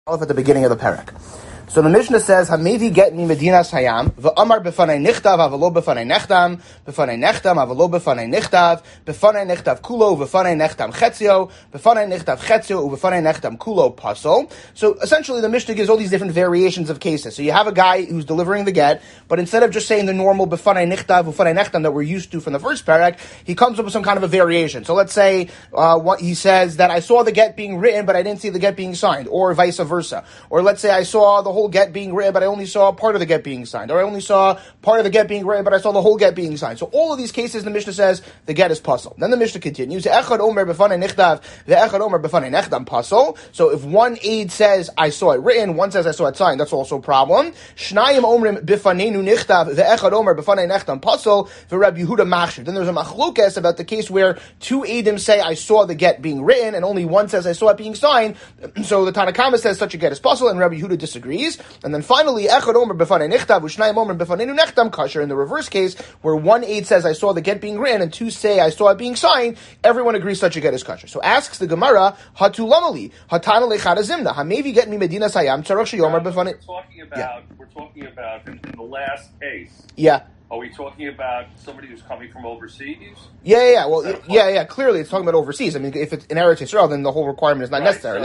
at the beginning of the parak. So the Mishnah says, "Hamevi get mi medinas hayam v'amar b'fanei nichtav avalo b'fanei nechtam avalo b'fanei nichtav kulo b'fanei nechtam chetzio u'b'fanei nechtam kulo pasol." So essentially, the Mishnah gives all these different variations of cases. So you have a guy who's delivering the get, but instead of just saying the normal b'fanei nichtav u'fanei nechtam that we're used to from the first parak, he comes up with some kind of a variation. So let's say he says that I saw the get being written, but I didn't see the get being signed, or vice versa. Or let's say I saw the whole get being written, but I only saw part of the get being signed. Or I only saw part of the get being written, but I saw the whole get being signed. So all of these cases, the Mishnah says, the get is puzzle. Then the Mishnah continues, Echad omer b'fanei nichtav, ve'echad omer b'fanei nechtam puzzle. So if one aid says, I saw it written, one says, I saw it signed, that's also a problem. Shnayim omrim b'faneinu nichtav, ve'echad omer b'fanei nechtam puzzle, ve'Rab Yehuda machshir. Then there's a machlokes about the case where two aidim say, I saw the get being written, and only one says, I saw it being signed. So the Tanna Kama says such a get is puzzle, and Rabbi Yehuda disagrees. And then finally, Echad Omer b'fanei nichtav, u'shnayim Omer b'faneinu nechtam kasher. In the reverse case, where one aid says, I saw the get being written, and two say, I saw it being signed, everyone agrees such a get is kasher. So asks the Gemara, Hatu lamali, hatana lechad azimna, hamevi get mi medina sayam, tzarach sheyomer b'fanei. We're talking about in the last case. Yeah. Are we talking about somebody who's coming from overseas? Yeah. Well, yeah. Clearly, it's talking about overseas. I mean, if it's in Eretz Yisrael, then the whole requirement is not necessary.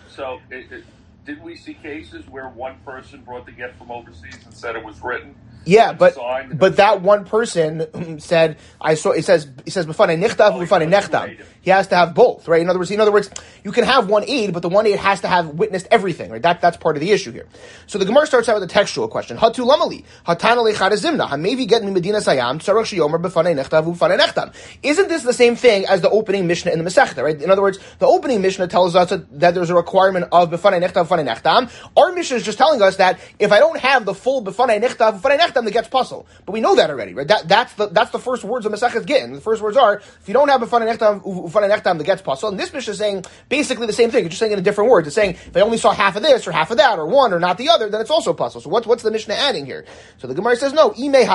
Did we see cases where one person brought the get from overseas and said it was written? Yeah, but that one person said, I saw. It says b'fanei nichtav b'fanei nechtam. He has to have both, right? In other words, you can have one aid, but the one aid has to have witnessed everything, right? That's part of the issue here. So the Gemara starts out with a textual question. Hatu lamali hatana lechad azimna hamevi get mi medina sayam tzarach sheyomer b'fanei nichtav u'b'fanei nechtam. Isn't this the same thing as the opening Mishnah in the Masechta, right? In other words, the opening Mishnah tells us that there's a requirement of b'fanei nichtav b'fanei nechtam. Our Mishnah is just telling us that if I don't have the full b'fanei nichtav b'fanei nechtam, the get's puzzle. But we know that already, right? That's the first words of Masechta Gittin. The first words are, if you don't have b'fanei nichtav the get's puzzle. And this Mishnah is saying basically the same thing. It's just saying it in different words. It's saying if I only saw half of this or half of that or one or not the other, then it's also puzzle. So what's the Mishnah adding here? So the Gemara says no.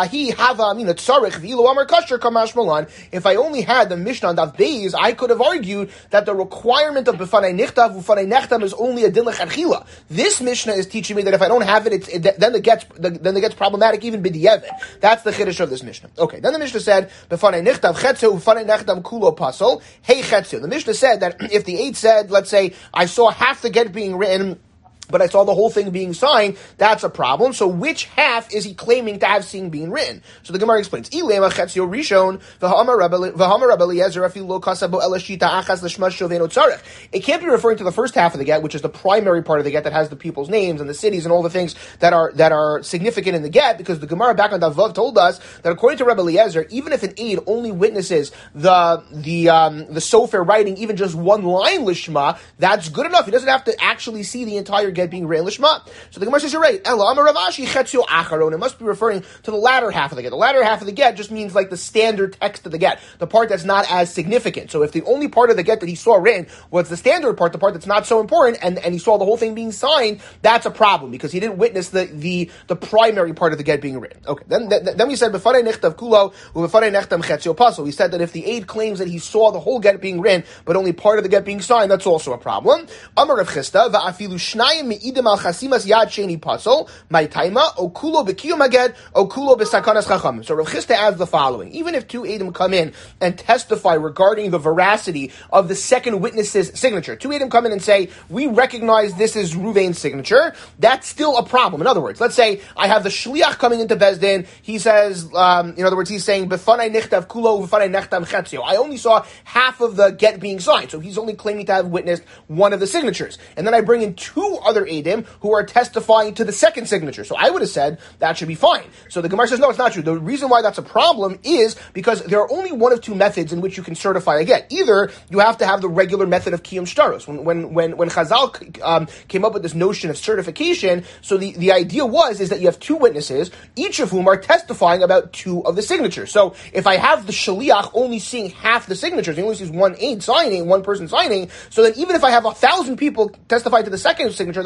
If I only had the Mishnah on Daf Beis, I could have argued that the requirement of b'fanei nichtav u'fanei nechtam is only a din l'chadchila. This Mishnah is teaching me that if I don't have it, then the get's problematic even b'di'evet. That's the chiddush of this Mishnah. Okay, then the Mishnah said b'fanei nichtav chetzio u'fanei nechtam kulo pasol. Hey chetzio. The Mishnah said that if the aid said, let's say, I saw half the get being written, but I saw the whole thing being signed, that's a problem. So which half is he claiming to have seen being written? So the Gemara explains, it can't be referring to the first half of the get, which is the primary part of the get that has the people's names and the cities and all the things that are significant in the get, because the Gemara back on Davav told us that according to Rebbe Eliezer, even if an aid only witnesses the sofer writing even just one line lishma, that's good enough. He doesn't have to actually see the entire get being written lishma. So the Gemara says, you're right. It must be referring to the latter half of the get. The latter half of the get just means like the standard text of the get, the part that's not as significant. So if the only part of the get that he saw written was the standard part, the part that's not so important, and he saw the whole thing being signed, that's a problem because he didn't witness the primary part of the get being written. Okay, then we said b'fanei nichtav kulo u'b'fanei nechtam chetzio pasol. We said that if the aid claims that he saw the whole get being written but only part of the get being signed, that's also a problem. Amar Rav Chisda va'afilu shnayim me'idim al chasimas yad sheni pasol ma'itaima okulo b'kiyum aged okulo b'sakanas chachamim. So Rav Chisda adds the following: even if two edim come in and testify regarding the veracity of the second witness's signature, two edim come in and say we recognize this is Ruvain's signature, that's still a problem. In other words, let's say I have the shliach coming into Bezdin. He says, in other words, he's saying b'fanei nichtav kulo b'fanei nechtam chetzio. I only saw half of the get being signed, so he's only claiming to have witnessed one of the signatures. And then I bring in two other edim who are testifying to the second signature. So I would have said that should be fine. So the Gemara says, no, it's not true. The reason why that's a problem is because there are only one of two methods in which you can certify a get. Either you have to have the regular method of kiyum shtaros. When Chazal came up with this notion of certification, so the idea is that you have two witnesses, each of whom are testifying about two of the signatures. So if I have the shaliach only seeing half the signatures, he only sees one person signing, so then even if I have 1,000 people testify to the second signature,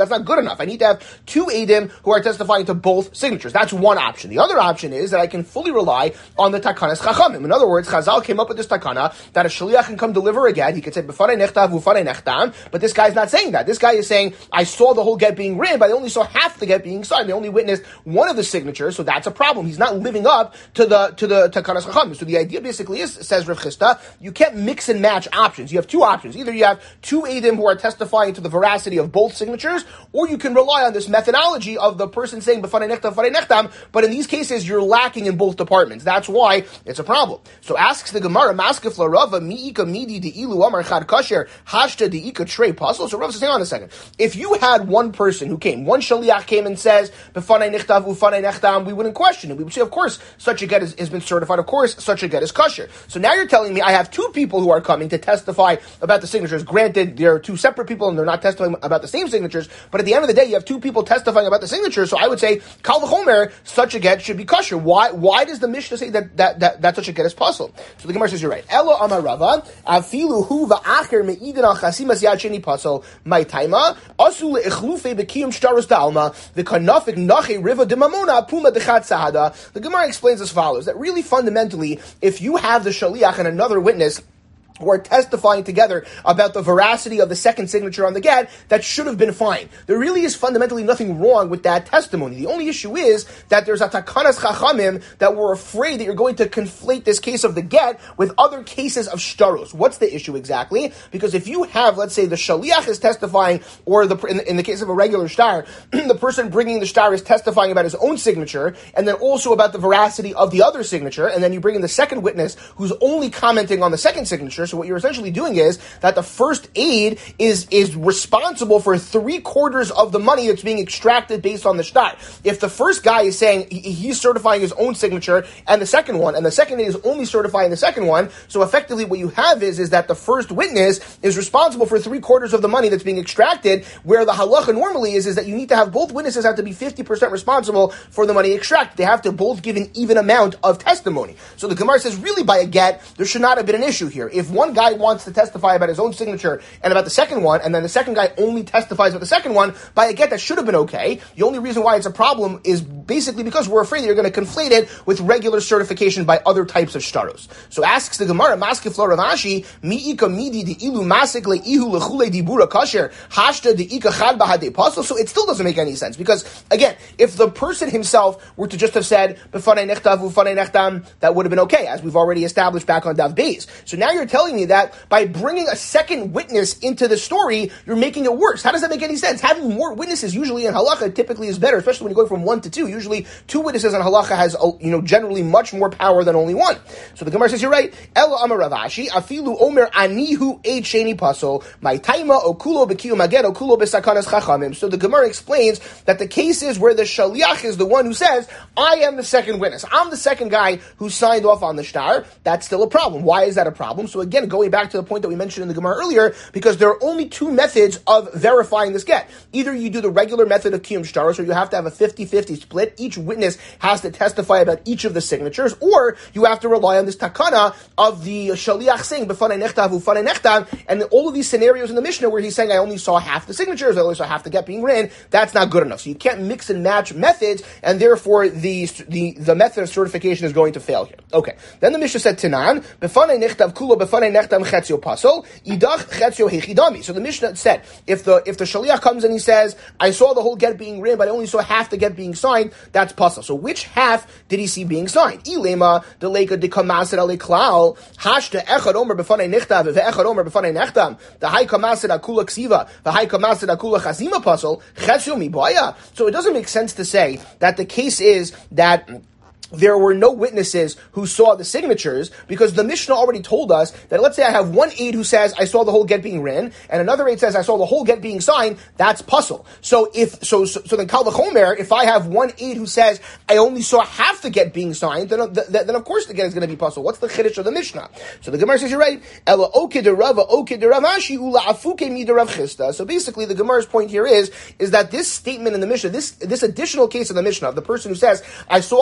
that's not good enough. I need to have two Eidim who are testifying to both signatures. That's one option. The other option is that I can fully rely on the Takanas Chachamim. In other words, Chazal came up with this Takana that a Shaliach can come deliver a get. He could say, B'fanei nechtav u'fanei nechtam, but this guy's not saying that. This guy is saying, I saw the whole get being written, but I only saw half the get being signed. They only witnessed one of the signatures, so that's a problem. He's not living up to the Takanas Chachamim. So the idea basically is, says Rav Chisda, you can't mix and match options. You have two options. Either you have two Eidim who are testifying to the veracity of both signatures, or you can rely on this methodology of the person saying b'fanei nechtam, b'fanei nechtam, but in these cases you're lacking in both departments. That's why it's a problem. So asks the Gemara, Maskef Rava, mi'ika midi de'ilu amar chad kasher, hashta de'ika trei puzzle. So Rava says, hang on a second. If you had one person who came, one shaliach came and says b'fanei nechtav u'fanei nechtam, we wouldn't question it. We would say, of course, such a get has been certified. Of course, such a get is kasher. So now you're telling me I have two people who are coming to testify about the signatures. Granted, they're two separate people and they're not testifying about the same signatures, but at the end of the day, you have two people testifying about the signatures. So I would say, Kal v'chomer, such a get should be kosher. Why does the Mishnah say that such a get is puzzle? So the Gemara says, you're right. Elo amar Rava, afilu hu va'acher me'idin al chasimas yad sheni puzzle, my taima, asu le'echlufe b'kiyum shtarus da'alma, v'kanafik nache riva demamona puma dechat sahada. The Gemara explains as follows, that really fundamentally, if you have the shaliach and another witness who are testifying together about the veracity of the second signature on the get, that should have been fine. There really is fundamentally nothing wrong with that testimony. The only issue is that there's a takanas chachamim that we're afraid that you're going to conflate this case of the get with other cases of shtaros. What's the issue exactly? Because if you have, let's say, the shaliach is testifying, or in the case of a regular shtar, the person bringing the shtar is testifying about his own signature, and then also about the veracity of the other signature, and then you bring in the second witness who's only commenting on the second signature. So what you're essentially doing is that the first aid is responsible for 3/4 of the money that's being extracted based on the shtar. If the first guy is saying he's certifying his own signature and the second aid is only certifying the second one, so effectively what you have is that the first witness is responsible for 3/4 of the money that's being extracted, where the halacha normally is that you need to have both witnesses have to be 50% responsible for the money extracted. They have to both give an even amount of testimony. So the Gemara says, really by a get, there should not have been an issue here. If one guy wants to testify about his own signature and about the second one, and then the second guy only testifies about the second one, by a get that should have been okay. The only reason why it's a problem is basically because we're afraid that you're going to conflate it with regular certification by other types of shtaros. So asks the Gemara, Maskef lo Rav Ashi, mi'ika midi di ilu masik le ihu lechule dibura kasher, hashta di ika chad bahade puzzle. So it still doesn't make any sense, because again, if the person himself were to just have said b'fanei nechtav u'fanei nechtam, that would have been okay, as we've already established back on Dav Beis. So now you're telling me that by bringing a second witness into the story, you're making it worse. How does that make any sense? Having more witnesses usually in halacha typically is better, especially when you're going from 1 to 2. Usually 2 witnesses in halacha has, generally much more power than only one. So the Gemara says, you're right. Elo amar Rav Ashi, afilu omer anihu eid sheni pasol, my taima okulo bekiyu maget okulo besakanas chachamim. So the Gemara explains that the cases where the shaliach is the one who says, I am the second witness, I'm the second guy who signed off on the shtar, that's still a problem. Why is that a problem? So again, going back to the point that we mentioned in the Gemara earlier, because there are only 2 methods of verifying this get. Either you do the regular method of kiyum shtaros, or you have to have a 50-50 split. Each witness has to testify about each of the signatures, or you have to rely on this takana of the shaliach saying b'fanei nechtav u'fanei nechtam, and all of these scenarios in the Mishnah where he's saying I only saw half the signatures, I only saw half the get being written, that's not good enough. So you can't mix and match methods, and therefore the method of certification is going to fail here. Okay. Then the Mishnah said Tanan, b'fanei nechtav kulo b'fanei nechtam chetzio pasol, idach chetzio hechidami. So the Mishnah said, if the shaliach comes and he says, I saw the whole get being written, but I only saw half the get being signed, that's pasol. So which half did he see being signed? Ilema the leika de kamaser ale klal hashta echad omer b'fanei nechtav ve'echad omer b'fanei nechtam the high kamaser akula ksiva the high kamaser akula chazima pasol chetzio mibaya. So it doesn't make sense to say that the case is that there were no witnesses who saw the signatures, because the Mishnah already told us that, let's say I have one aid who says I saw the whole get being written, and another aid says I saw the whole get being signed, that's puzzle. So then Kal v'chomer, if I have one aid who says I only saw half the get being signed, then of course the get is going to be puzzle. What's the chiddush of the Mishnah? So the Gemara says, you're right. Ela oke de Rava, oke de Rav Ashi, ula afuke mi de Rav Chisda. So basically the Gemara's point here is that this statement in the Mishnah, this additional case in the Mishnah of the person who says I saw the whole get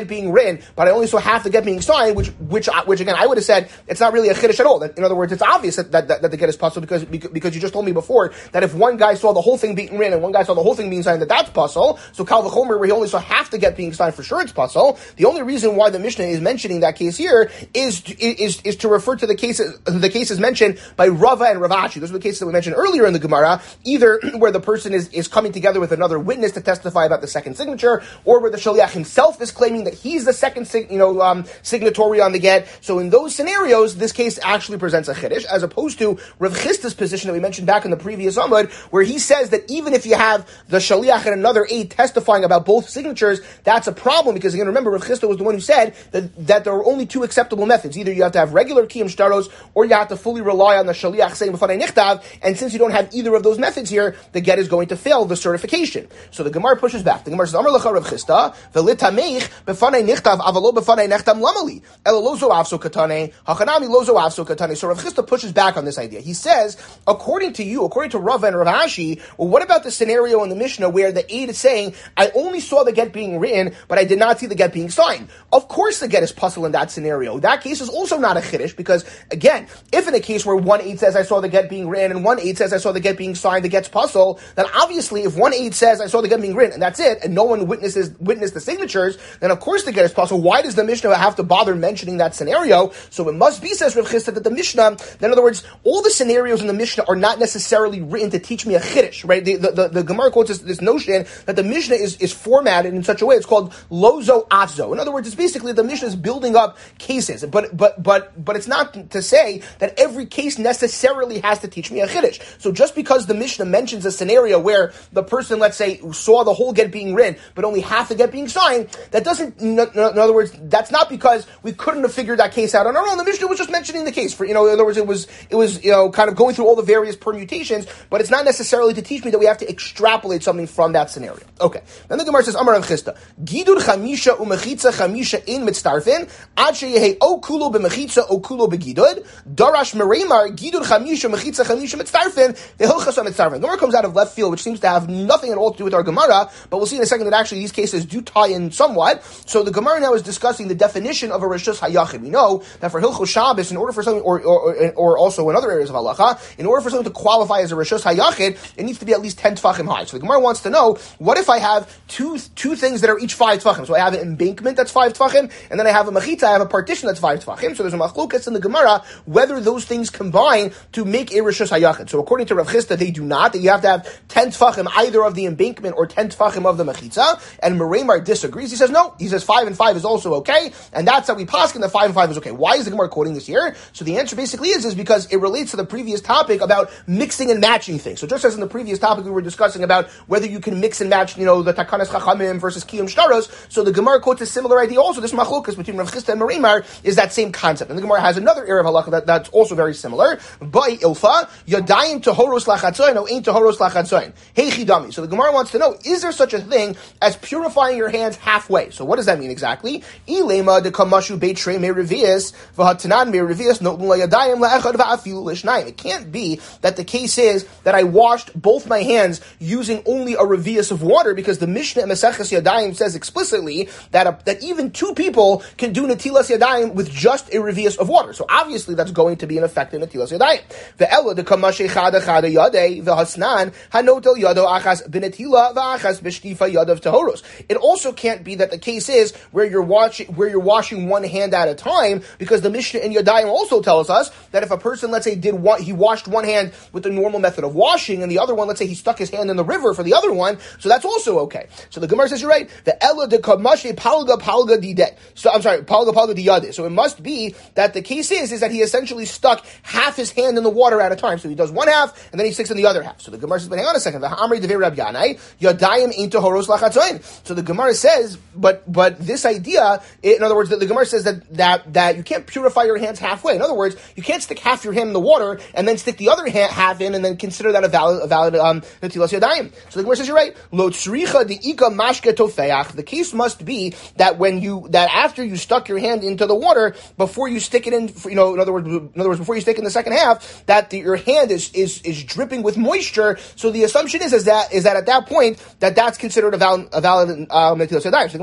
get being written, but I only saw half the get being signed, which again I would have said it's not really a chiddush at all. In other words, it's obvious that the get is possible because you just told me before that if one guy saw the whole thing being written and one guy saw the whole thing being signed, that's puzzle. So Kal v'chomer, where he only saw half the get being signed, for sure it's puzzle. The only reason why the Mishnah is mentioning that case here is to refer to the cases mentioned by Rava and Rav Ashi. Those are the cases that we mentioned earlier in the Gemara, either where the person is coming together with another witness to testify about the second signature, or where the shaliach himself is claiming that he's the second signatory on the get. So in those scenarios, this case actually presents a chiddush, as opposed to Rav Chisda's position that we mentioned back in the previous Amud, where he says that even if you have the shaliach and another aide testifying about both signatures, that's a problem, because again, remember, Rav Chisda was the one who said that there are only two acceptable methods. Either you have to have regular kiyum shtaros, or you have to fully rely on the shaliach saying b'fanei nichtav, and since you don't have either of those methods here, the get is going to fail the certification. So the Gemara pushes back. The Gemara says, Amar lecha Rav Chisda, v'litameich b'fanei nichtav, avalo b'fanei nechtam lamali, elo lozo avso katane, hachanami lozo avso katane. So Rav Chisda pushes back on this idea. He says, according to Rav and Rav Ashi, well, what about the scenario in the Mishnah where the aide is saying, I only saw the get being written, but I did not see the get being signed? Of course the get is puzzle in that scenario. That case is also not a chiddush, because again, if in a case where one aide says I saw the get being written and one aide says I saw the get being signed, the get's puzzle, then obviously if one aide says I saw the get being written and that's it, and no one witnessed the signatures, then of course the get is puzzle. Why does the Mishnah have to bother mentioning that scenario? So it must be, says Rav Chisda, that the Mishnah, in other words, all the scenarios in the Mishnah are not necessarily written to teach me a chiddush, right? The Gemara quotes this notion that the Mishnah is formatted in such a way, it's called lozo afzo. In other words, it's basically the Mishnah is building up cases, but it's not to say that every case necessarily has to teach me a chiddush. So just because the Mishnah mentions a scenario where the person, let's say, saw the whole get being written, but only half the get being signed, that doesn't, in other words, that's not because we couldn't have figured that case out on our own. The Mishnah was just mentioning the case for, in other words, it was kind of going through all the various permutations, but it's not necessarily to teach me that we have to extrapolate something from that scenario. Okay. Then the Gemara says, Amar Rav Chisda, Gidud chamisha umechitza chamisha in mitztarfin, ad sheyehei o kulo b'mechitza o kulo b'gidud, darash mereimar, Gidud chamisha umechitza chamisha mitztarfin, v'hilchas ha-mitztarfin. The Gemara comes out of left field, which seems to have nothing at all to do with our Gemara, but we'll see in a second that actually these cases do tie in somewhat. So the Gemara now is discussing the definition of a Rishus HaYachid. We know that for Hilchos Shabbos, in order for something, or also in other areas of halacha, in order for something to qualify as a Rishus HaYachid, it needs to be at least 10 tefachim high. So the Gemara wants to know, what if I have two things that are each 5 tefachim? So I have an embankment that's 5 tefachim, and then I have a mechitza, I have a partition that's 5 tefachim. So there's a machlokas in the Gemara whether those things combine to make a Rishus HaYachid. So according to Rav Chisda, they do not. That you have to have 10 tefachim either of the embankment or 10 tefachim of the mechitza. And Mereimar disagrees. He says no. He says 5 and 5 is also okay, and that's how we paskin that 5 and 5 is okay. Why is the Gemara quoting this here? So the answer basically is because it relates to the previous topic about mixing and matching things. So just as in the previous topic we were discussing about whether you can mix and match, the takanas chachamim versus kiyum shtaros. So the Gemara quotes a similar idea also. This machlokas between Rav Chisda and Mereimar is that same concept. And the Gemara has another area of halacha that's also very similar. By ilfa yadayim tohoros lachatzoin o ein tohoros lachatzoin. Hey chidami. So the Gemara wants to know, is there such a thing as purifying your hands halfway? So what does that mean exactly? Ilema de kamashu beitrei merevias v'hatanan merevias notun layadayim la'echad va'afilu l'shnayim. It can't be that the case is that I washed both my hands using only a revius of water, because the Mishnah in Maseches Yadayim says explicitly that even 2 people can do netilas yadayim with just a revius of water. So obviously that's going to be an effect in netilas yadayim. Ve'ela de kamashe chada chada yadei v'hasnan hanotel yado achas b'netila v'achas b'shtifa yadav tahoros. It also can't be that the case is where you're washing one hand at a time, because the Mishnah in Yadayim also tells us that if a person, let's say, he washed one hand with the normal method of washing, and the other one, let's say, he stuck his hand in the river for the other one, so that's also okay. So the Gemara says you're right. The ella de kamashe palga dide. So I'm sorry, palga diyade. So it must be that the case is that he essentially stuck half his hand in the water at a time. So he does one half and then he sticks in the other half. So the Gemara says, but hang on a second. The Hamri devei Rab Yanai Yadayim ain't tohoros lachatzoin. So the Gemara says, but this idea, in other words, the Gemara says that you can't purify your hands halfway. In other words, you can't stick half your hand in the water and then stick the other half in and then consider that a valid netilas yadayim. So the Gemara says you're right. Lo tzricha deika mashke tofeach. The case must be that after you stuck your hand into the water, before you stick it in, in other words, before you stick in the second half, that your hand is dripping with moisture. So the assumption is that at that point that's considered a valid netilas yadayim. So the Gemara says, what do you mean?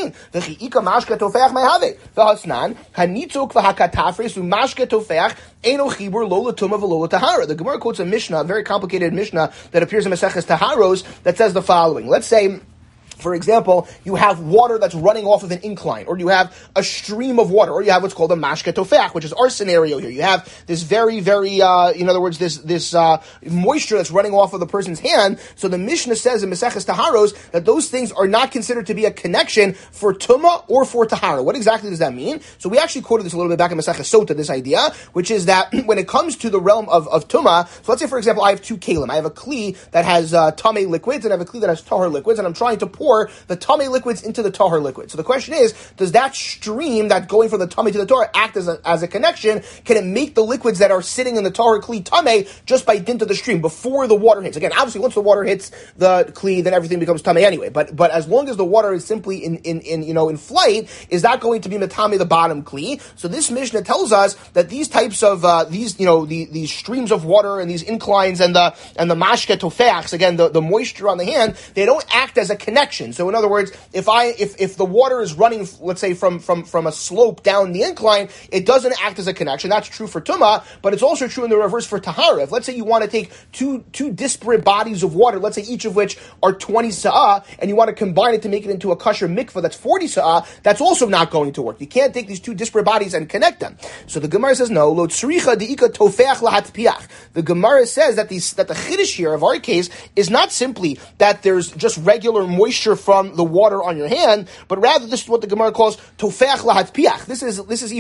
thing. V'chi'ika mashke tofeach mehave. V'hasnan, hanitzuk v'hakatafres u'mashke tofeach eno chibur lo l'tumah v'lo l'tahara. The Gemara quotes a Mishnah, a very complicated Mishnah that appears in Maseches Taharos that says the following. Let's say, for example, you have water that's running off of an incline, or you have a stream of water, or you have what's called a mashke tofeach, which is our scenario here. You have this very, very, in other words, this moisture that's running off of the person's hand. So the Mishnah says in Maseches Taharos that those things are not considered to be a connection for tumah or for tahara. What exactly does that mean? So we actually quoted this a little bit back in Maseches Sota, this idea, which is that when it comes to the realm of tumah, so let's say, for example, I have two kalim. I have a kli that has tamei liquids, and I have a kli that has tahar liquids, and I'm trying to pour the tamei liquids into the tahar liquid. So the question is, does that stream that going from the tamei to the tahar act as a connection? Can it make the liquids that are sitting in the tahar kli tamei just by dint of the stream before the water hits? Again, obviously, once the water hits the kli, then everything becomes tamei anyway. But as long as the water is simply in flight, is that going to be metame the bottom kli? So this Mishnah tells us that these types of these streams of water and these inclines and the mashke tofeachs, again the moisture on the hand, they don't act as a connection. So in other words, if the water is running, let's say from a slope down the incline, it doesn't act as a connection. That's true for tumah, but it's also true in the reverse for tahara. If let's say you want to take two disparate bodies of water, let's say each of which are 20 sa'ah, and you want to combine it to make it into a kosher mikvah that's 40 sa'ah, that's also not going to work. You can't take these two disparate bodies and connect them. So the Gemara says no. Lo tzricha deika tofeach lahatpiach. The Gemara says that the chiddush here of our case is not simply that there's just regular moisture from the water on your hand, but rather this is what the Gemara calls tofeach lahatpiach. This is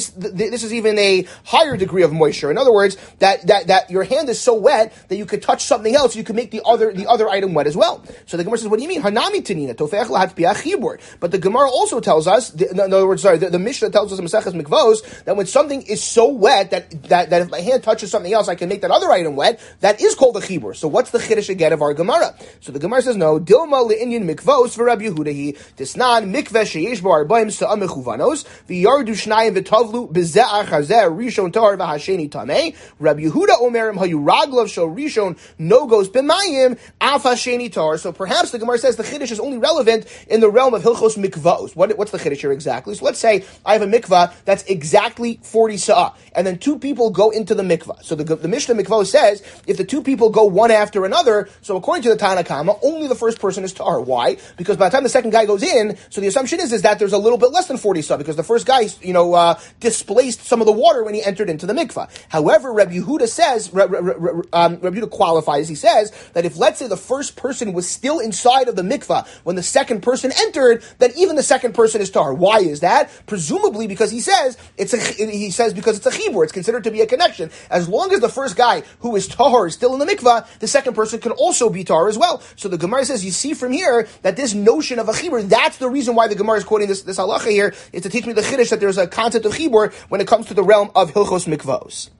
even a higher degree of moisture. In other words, that your hand is so wet that you could touch something else, you could make the other item wet as well. So the Gemara says, what do you mean? Hanami tanina tofeach lahatpiach chibur. But the Gemara also tells us, in other words, the Mishnah tells us in Maseches Mikvos that when something is so wet that if my hand touches something else, I can make that other item wet. That is called a chibur. So what's the chiddush again of our Gemara? So the Gemara says no. Dilma le'inyan mikvos v'Rab Yehudahi tisnan mikveh sheyesh bo arbaim sa'am mechuvanos v'yardu shnayim v'tovlu b'ze'ar chazeh rishon tahar v'hasheni tamei. Rab Yehuda omerim hayu raglav shel rishon nogos b'mayim af hasheni tahar. So perhaps the Gemara says the chiddush is only relevant in the realm of hilchos mikvos. What's the chiddush here exactly? So let's say I have a mikvah that's exactly 40 sa'ah, and then two people go into the mikvah. So the Mishnah Mikvah says if the two people go one after another, so according to the Tana Kama, only the first person is tahar. Why? Because by the time the second guy goes in, so the assumption is that there's a little bit less than 40 sa'ah, because the first guy, displaced some of the water when he entered into the mikvah. However, Rabbi Yehuda says, Rabbi Yehuda qualifies, he says that if, let's say, the first person was still inside of the mikvah when the second person entered, then even the second person is tahar. Why is that? Presumably because he says because it's a chibur, it's considered to be a connection. As long as the first guy who is tahar is still in the mikvah, the second person can also be tahar as well. So the Gemara says, you see from here that this notion of a chibur, that's the reason why the Gemara is quoting this halacha here, is to teach me the chiddush that there's a concept of chibur when it comes to the realm of hilchos mikvos.